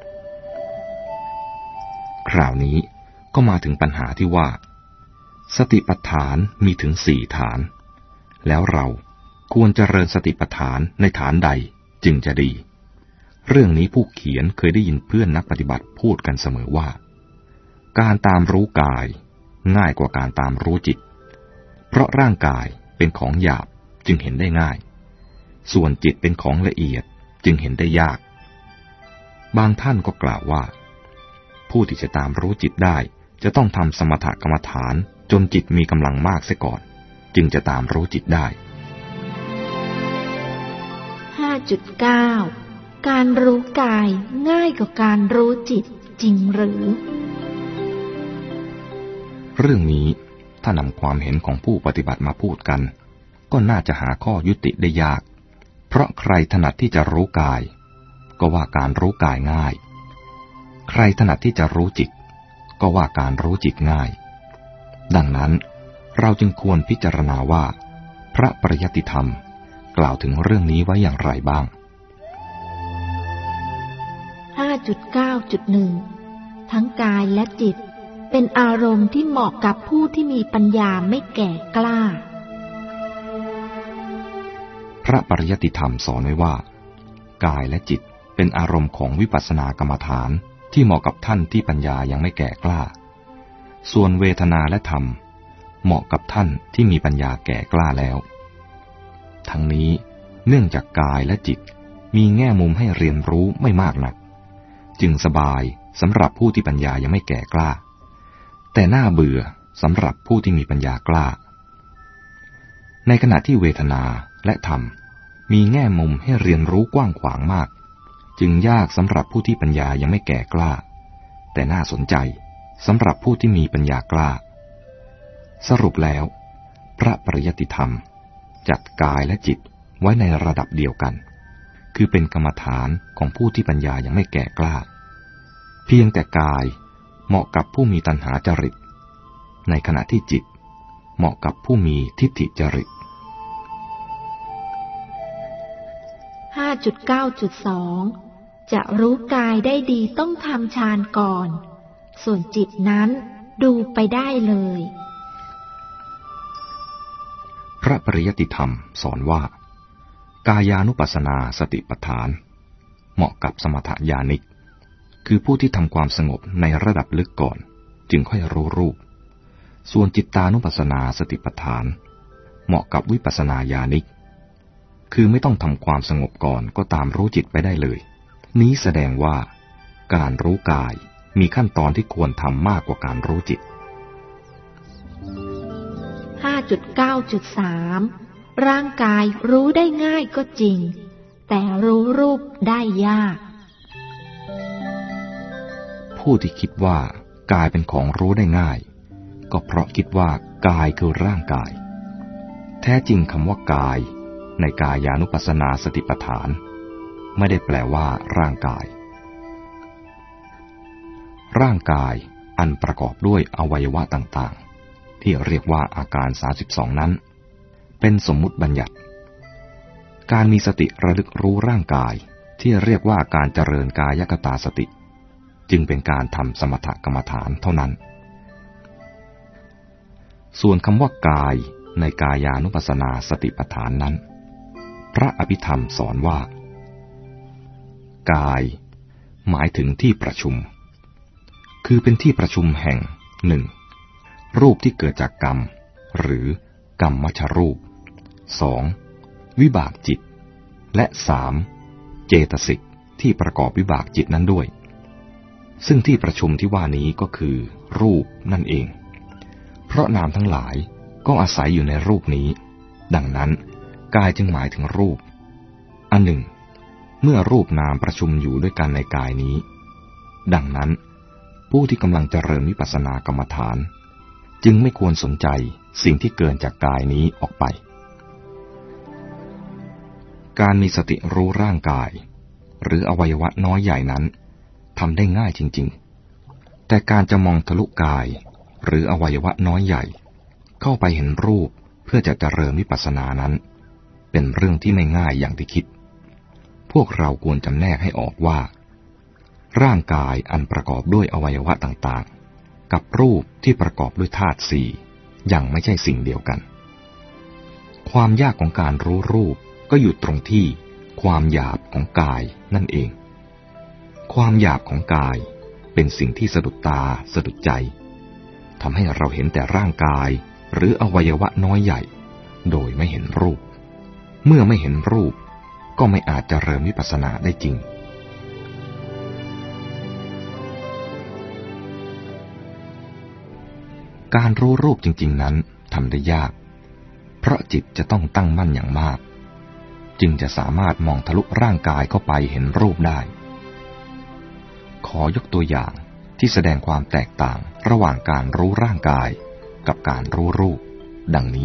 [SPEAKER 2] คราวนี้ก็มาถึงปัญหาที่ว่าสติปัฏฐานมีถึง4ฐานแล้วเราควรเจริญสติปัฏฐานในฐานใดจึงจะดีเรื่องนี้ผู้เขียนเคยได้ยินเพื่อนนักปฏิบัติพูดกันเสมอว่าการตามรู้กายง่ายกว่าการตามรู้จิตเพราะร่างกายเป็นของหยาบจึงเห็นได้ง่ายส่วนจิตเป็นของละเอียดจึงเห็นได้ยากบางท่านก็กล่าวว่าผู้ที่จะตามรู้จิตได้จะต้องทำสมถกรรมฐานจนจิตมีกำลังมากเสียก่อนจึงจะตามรู้จิตได้
[SPEAKER 1] 5.9 การรู้กายง่ายกว่าการรู้จิตจริงหรือ
[SPEAKER 2] เรื่องนี้ถ้านำความเห็นของผู้ปฏิบัติมาพูดกันก็น่าจะหาข้อยุติได้ยากเพราะใครถนัดที่จะรู้กายก็ว่าการรู้กายง่ายใครถนัดที่จะรู้จิตก็ว่าการรู้จิตง่ายดังนั้นเราจึงควรพิจารณาว่าพระปริยัติธรรมกล่าวถึงเรื่องนี้ไว้อย่างไรบ้าง
[SPEAKER 1] 5.9.1 ทั้งกายและจิตเป็นอารมณ์ที่เหมาะกับผู้ที่มีปัญญาไม่แก่กล้า
[SPEAKER 2] พระปริยัติธรรมสอนไว้ว่ากายและจิตเป็นอารมณ์ของวิปัสสนากรรมฐานที่เหมาะกับท่านที่ปัญญายังไม่แก่กล้าส่วนเวทนาและธรรมเหมาะกับท่านที่มีปัญญาแก่กล้าแล้วทั้งนี้เนื่องจากกายและจิตมีแง่มุมให้เรียนรู้ไม่มากนักจึงสบายสำหรับผู้ที่ปัญญายังไม่แก่กล้าแต่น่าเบื่อสำหรับผู้ที่มีปัญญากล้าในขณะที่เวทนาและธรรมมีแง่มุมให้เรียนรู้กว้างขวางมากจึงยากสำหรับผู้ที่ปัญญายังไม่แก่กล้าแต่น่าสนใจสำหรับผู้ที่มีปัญญากล้าสรุปแล้วพระปริยัติธรรมจัดกายและจิตไว้ในระดับเดียวกันคือเป็นกรรมฐานของผู้ที่ปัญญายังไม่แก่กล้าเพียงแต่กายเหมาะกับผู้มีตัณหาจริตในขณะที่จิตเหมาะกับผู้มีทิฏฐิจริต
[SPEAKER 1] 5.9.2 จะรู้กายได้ดีต้องทำฌานก่อนส่วนจิตนั้นดูไปได้เลย
[SPEAKER 2] พระปริยัติธรรมสอนว่ากายานุปัสสนาสติปัฏฐานเหมาะกับสมถญาณิกคือผู้ที่ทำความสงบในระดับลึกก่อนจึงค่อยรู้รูปส่วนจิตตานุปัสสนาสติปัฏฐานเหมาะกับวิปัสสนาญาณิกคือไม่ต้องทำความสงบก่อนก็ตามรู้จิตไปได้เลยนี้แสดงว่าการรู้กายมีขั้นตอนที่ควรทำมากกว่าการรู้จิต
[SPEAKER 1] 5.9.3 ร่างกายรู้ได้ง่ายก็จริงแต่รู้รูปได้ยาก
[SPEAKER 2] ผู้ที่คิดว่ากายเป็นของรู้ได้ง่ายก็เพราะคิดว่ากายคือร่างกายแท้จริงคำว่ากายในกายานุปัสสนาสติปัฏฐานไม่ได้แปลว่าร่างกายร่างกายอันประกอบด้วยอวัยวะต่างๆที่เรียกว่าอาการ32นั้นเป็นสมมุติบัญญัติการมีสติระลึกรู้ร่างกายที่เรียกว่าการเจริญกายคตาสติจึงเป็นการทำสมถกรรมฐานเท่านั้นส่วนคำว่ากายในกายานุปัสสนาสติปัฏฐานนั้นพระอภิธรรมสอนว่ากายหมายถึงที่ประชุมคือเป็นที่ประชุมแห่ง 1. รูปที่เกิดจากกรรมหรือกรรมมัชรูป 2. วิบากจิตและ 3. เจตสิกที่ประกอบวิบากจิตนั้นด้วยซึ่งที่ประชุมที่ว่านี้ก็คือรูปนั่นเองเพราะนามทั้งหลายก็อาศัยอยู่ในรูปนี้ดังนั้นกายจึงหมายถึงรูปอันหนึ่งเมื่อรูปนามประชุมอยู่ด้วยกันในกายนี้ดังนั้นผู้ที่กำลังเจริญวิปัสสนากรรมฐานจึงไม่ควรสนใจสิ่งที่เกินจากกายนี้ออกไปการมีสติรู้ร่างกายหรืออวัยวะน้อยใหญ่นั้นทำได้ง่ายจริงๆแต่การจะมองทะลุกายหรืออวัยวะน้อยใหญ่เข้าไปเห็นรูปเพื่อจะเจริญวิปัสสนานั้นเป็นเรื่องที่ไม่ง่ายอย่างที่คิดพวกเราควรจำแนกให้ออกว่าร่างกายอันประกอบด้วยอวัยวะต่างๆกับรูปที่ประกอบด้วยธาตุสี่ยังไม่ใช่สิ่งเดียวกันความยากของการรู้รูปก็อยู่ตรงที่ความหยาบของกายนั่นเองความหยาบของกายเป็นสิ่งที่สะดุดตาสะดุดใจทำให้เราเห็นแต่ร่างกายหรืออวัยวะน้อยใหญ่โดยไม่เห็นรูปเมื่อไม่เห็นรูปก็ไม่อาจเจริญวิปัสสนาได้จริงการรู้รูปจริงๆนั้นทำได้ยากเพราะจิตจะต้องตั้งมั่นอย่างมากจึงจะสามารถมองทะลุร่างกายเข้าไปเห็นรูปได้ขอยกตัวอย่างที่แสดงความแตกต่างระหว่างการรู้ร่างกายกับการรู้รูปดังนี้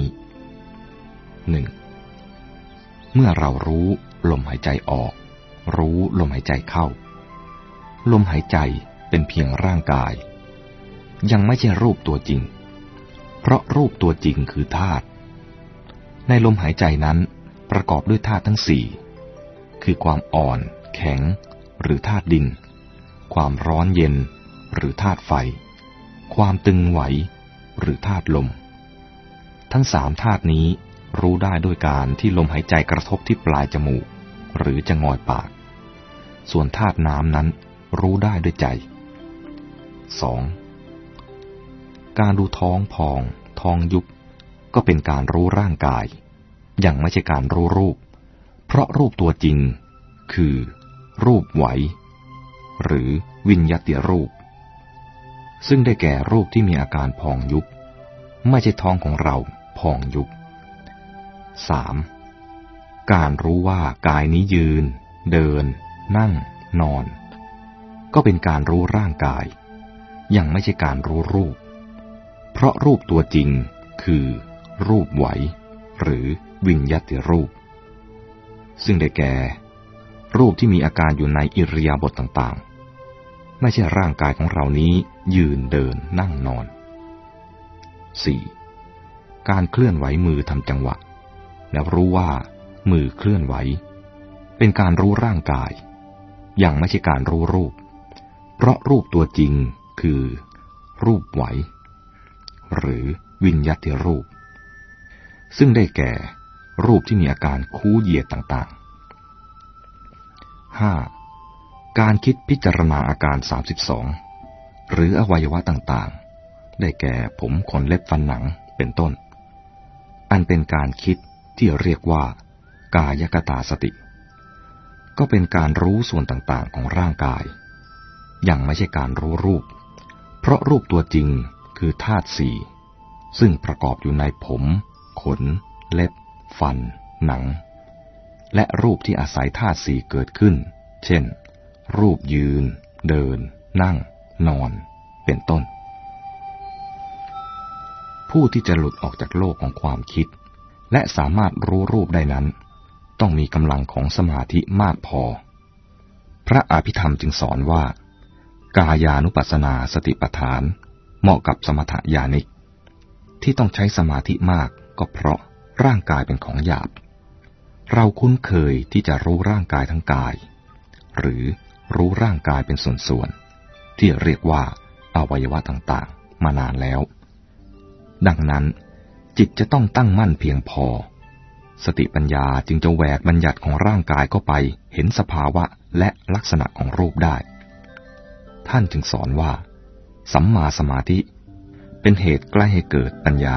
[SPEAKER 2] 1. เมื่อเรารู้ลมหายใจออกรู้ลมหายใจเข้าลมหายใจเป็นเพียงร่างกายยังไม่ใช่รูปตัวจริงเพราะรูปตัวจริงคือธาตุในลมหายใจนั้นประกอบด้วยธาตุทั้งสี่คือความอ่อนแข็งหรือธาตุดินความร้อนเย็นหรือธาตุไฟความตึงไหวหรือธาตุลมทั้งสามธาตุนี้รู้ได้ด้วยการที่ลมหายใจกระทบที่ปลายจมูกหรือจะงอยปากส่วนธาตุน้ำนั้นรู้ได้ด้วยใจ 2. การดูท้องพองท้องยุบก็เป็นการรู้ร่างกายยังไม่ใช่การรู้รูปเพราะรูปตัวจริงคือรูปไหวหรือวิญญัติรูปซึ่งได้แก่รูปที่มีอาการพองยุบไม่ใช่ท้องของเราพองยุบ 3. การรู้ว่ากายนี้ยืนเดินนั่งนอนก็เป็นการรู้ร่างกายยังไม่ใช่การรู้รูปเพราะรูปตัวจริงคือรูปไหวหรือวิญญัติรูปซึ่งได้แก่รูปที่มีอาการอยู่ในอิริยาบถต่างๆไม่ใช่ร่างกายของเรานี้ยืนเดินนั่งนอน 4. การเคลื่อนไหวมือทำจังหวะแล้วรู้ว่ามือเคลื่อนไหวเป็นการรู้ร่างกายยังไม่ใช่การรู้รูปเพราะรูปตัวจริงคือรูปไหวหรือวิญญัติรูปซึ่งได้แก่รูปที่มีอาการคู้เหยียดต่างๆ 5. การคิดพิจารณาอาการ32หรืออวัยวะต่างๆได้แก่ผมขนเล็บฟันหนังเป็นต้นอันเป็นการคิดที่เรียกว่ากายคตาสติก็เป็นการรู้ส่วนต่างๆของร่างกายยังไม่ใช่การรู้รูปเพราะรูปตัวจริงคือธาตุสี่ซึ่งประกอบอยู่ในผมขนเล็บฟันหนังและรูปที่อาศัยธาตุสี่เกิดขึ้นเช่นรูปยืนเดินนั่งนอนเป็นต้นผู้ที่จะหลุดออกจากโลกของความคิดและสามารถรู้รูปได้นั้นต้องมีกำลังของสมาธิมากพอพระอภิธรรมจึงสอนว่ากายานุปัสสนาสติปัฏฐานเหมาะกับสมถญาณิกที่ต้องใช้สมาธิมากก็เพราะร่างกายเป็นของหยาบเราคุ้นเคยที่จะรู้ร่างกายทั้งกายหรือรู้ร่างกายเป็นส่วนๆที่เรียกว่าอวัยวะต่างๆมานานแล้วดังนั้นจิตจะต้องตั้งมั่นเพียงพอสติปัญญาจึงจะแหวกบัญญัติของร่างกายเข้าไปเห็นสภาวะและลักษณะของรูปได้ท่านจึงสอนว่าสัมมาสมาธิเป็นเหตุใกล้ให้เกิดปัญญา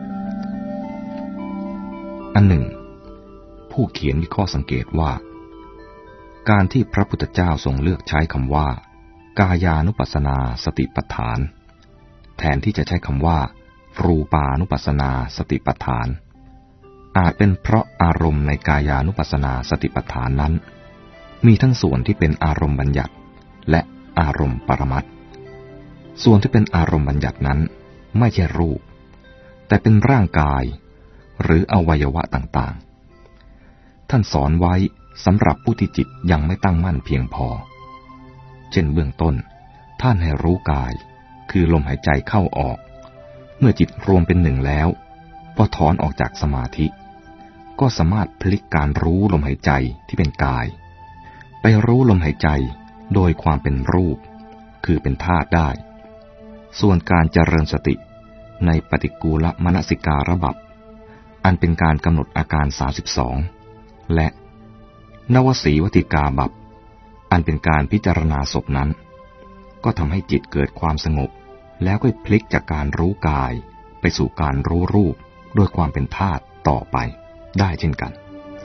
[SPEAKER 2] อันหนึ่งผู้เขียนมีข้อสังเกตว่าการที่พระพุทธเจ้าทรงเลือกใช้คำว่ากายานุปัสสนาสติปัฏฐานแทนที่จะใช้คำว่ารูปานุปัสสนาสติปัฏฐานอาจเป็นเพราะอารมณ์ในกายานุปัสสนาสติปัฏฐานนั้นมีทั้งส่วนที่เป็นอารมณ์บัญญัติและอารมณ์ปรมัตถ์ส่วนที่เป็นอารมณ์บัญญัตินั้นไม่ใช่รูปแต่เป็นร่างกายหรืออวัยวะต่างๆท่านสอนไว้สำหรับผู้ที่จิตยังไม่ตั้งมั่นเพียงพอเช่นเบื้องต้นท่านให้รู้กายคือลมหายใจเข้าออกเมื่อจิตรวมเป็นหนึ่งแล้วพอถอนออกจากสมาธิก็สามารถพลิกการรู้ลมหายใจที่เป็นกายไปรู้ลมหายใจโดยความเป็นรูปคือเป็นธาตุได้ส่วนการเจริญสติในปฏิกูลมนสิการบัพอันเป็นการกำหนดอาการ32และนวสีวติกาบัพอันเป็นการพิจารณาศพนั้นก็ทำให้จิตเกิดความสงบแล้วก็พลิกจากการรู้กายไปสู่การรู้รูปโดยความเป็นธาตุต่อไปได้เช่นกัน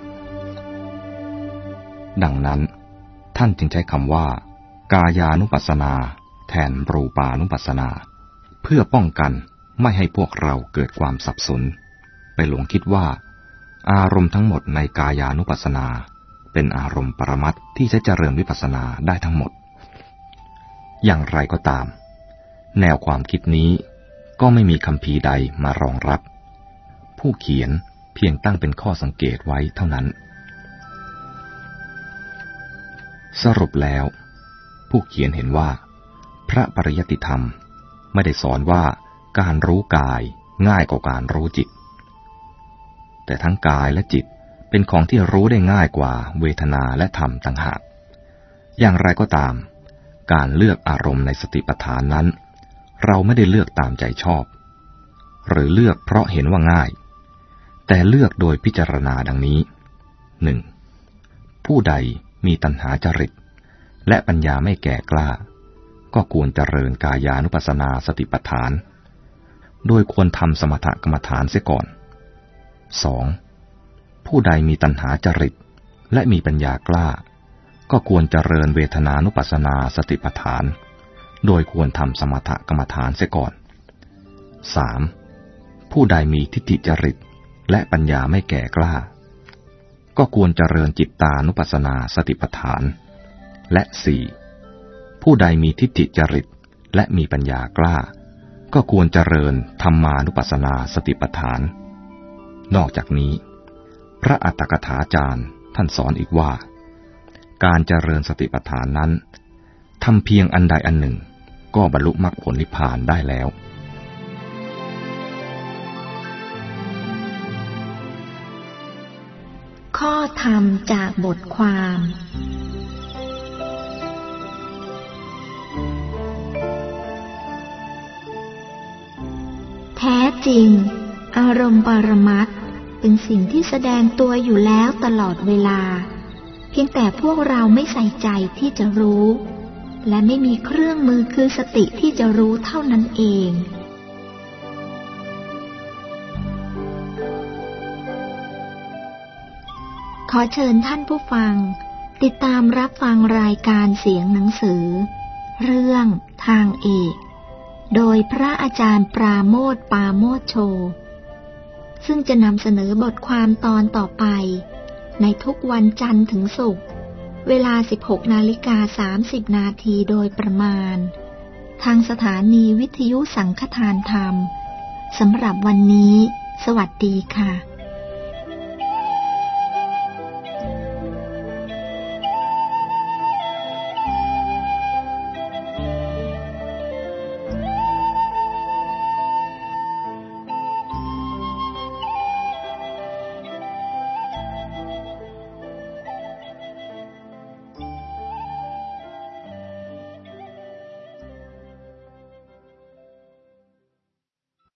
[SPEAKER 2] ดังนั้นท่านจึงใช้คำว่ากายานุปัสสนาแทนรูปานุปัสสนาเพื่อป้องกันไม่ให้พวกเราเกิดความสับสนไปหลงคิดว่าอารมณ์ทั้งหมดในกายานุปัสสนาเป็นอารมณ์ปรมัตถ์ที่จะเจริญวิปัสสนาได้ทั้งหมดอย่างไรก็ตามแนวความคิดนี้ก็ไม่มีคัมภีร์ใดมารองรับผู้เขียนเพียงตั้งเป็นข้อสังเกตไว้เท่านั้นสรุปแล้วผู้เขียนเห็นว่าพระปริยัติธรรมไม่ได้สอนว่าการรู้กายง่ายกว่าการรู้จิตแต่ทั้งกายและจิตเป็นของที่รู้ได้ง่ายกว่าเวทนาและธรรมต่างหากอย่างไรก็ตามการเลือกอารมณ์ในสติปัฏฐานนั้นเราไม่ได้เลือกตามใจชอบหรือเลือกเพราะเห็นว่าง่ายแต่เลือกโดยพิจารณาดังนี้ 1. ผู้ใดมีตัณหาจริตและปัญญาไม่แก่กล้าก็ควรเจริญกายานุปัสสนาสติปัฏฐานโดยควรทำสมถกรรมฐานเสียก่อน 2. ผู้ใดมีตัณหาจริตและมีปัญญากล้าก็ควรเจริญเวทนานุปัสสนาสติปัฏฐานโดยควรทำสมถกรรมฐานเสียก่อน 3. ผู้ใดมีทิฏฐิจริตและปัญญาไม่แก่กล้าก็ควรเจริญจิตตานุปัสสนาสติปัฏฐานและ 4. ผู้ใดมีทิฏฐิจริตและมีปัญญากล้าก็ควรเจริญธรรมานุปัสสนาสติปัฏฐานนอกจากนี้พระอัตถกถาจารย์ท่านสอนอีกว่าการเจริญสติปัฏฐานนั้นทำเพียงอันใดอันหนึ่งก็บรรลุมรรคผลนิพพานได้แล้ว
[SPEAKER 1] ข้อธรรมจากบทความแท้จริงอารมณ์ปรมัตถ์เป็นสิ่งที่แสดงตัวอยู่แล้วตลอดเวลาเพียงแต่พวกเราไม่ใส่ใจที่จะรู้และไม่มีเครื่องมือคือสติที่จะรู้เท่านั้นเองขอเชิญท่านผู้ฟังติดตามรับฟังรายการเสียงหนังสือเรื่องทางเอกโดยพระอาจารย์ปราโมทย์ปาโมทโชซึ่งจะนำเสนอบทความตอนต่อไปในทุกวันจันทร์ถึงศุกร์เวลา 16:30 นาทีโดยประมาณทางสถานีวิทยุสังฆทานธรรมสำหรับวันนี้สวัสดีค่ะ